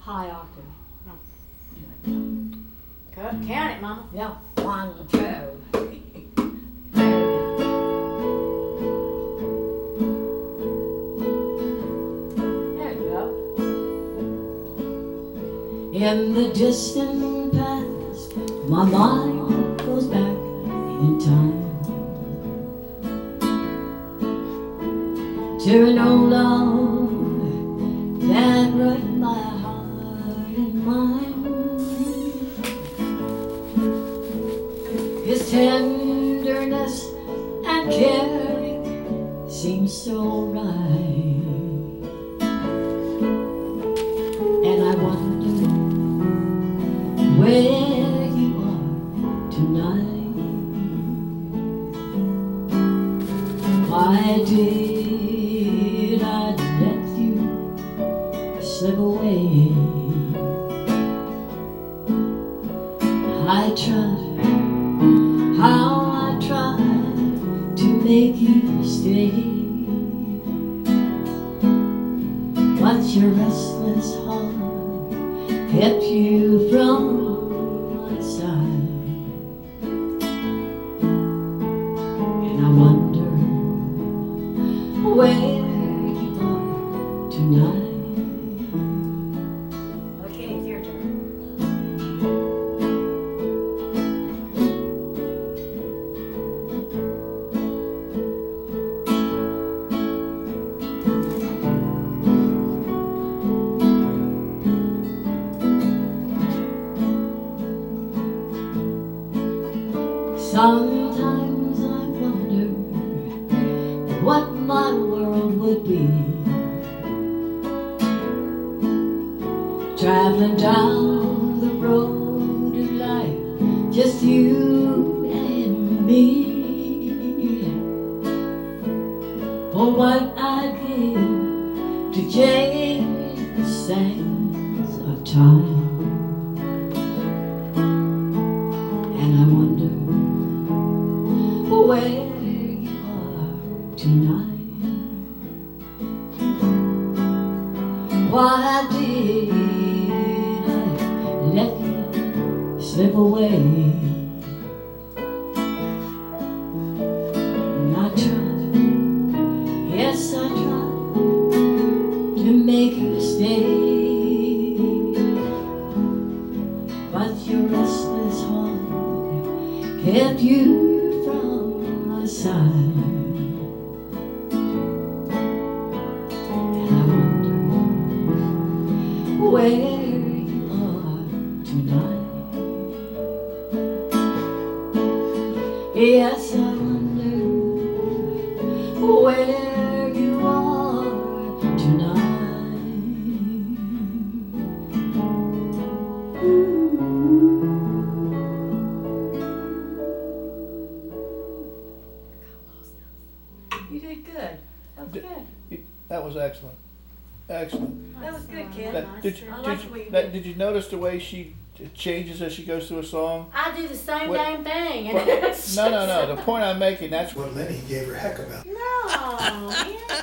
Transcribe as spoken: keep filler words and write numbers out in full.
high octave. Count count it, Mama. Yeah, one, two. There you go. In the distant past, my mind goes back in time to an old love that wrote my heart and mind. His tenderness and caring seems so right, and I wonder where you are tonight. Why did I let you slip away? I tried, how I tried to make you stay, but your restless heart kept you from my side. And I wonder where you are tonight. Okay, it's your turn. Sometimes I wonder what my world would be, traveling down the road of life, just you and me. For what I give to change the sands of time. And I wonder where you are tonight. Why did I let you slip away? And I tried, yes I tried to make you stay, but your restless heart kept you from my side. And I wonder where you are tonight. Yes, I wonder where you are tonight. You did good. That was good. That was excellent. Excellent. That was good, kid. That, did, you, I did, like you, what you that, did. did you notice the way she changes as she goes through a song? I do the same What- damn thing. Well, no, no, no. The point I'm making, that's What Lenny gave her heck about. No, man.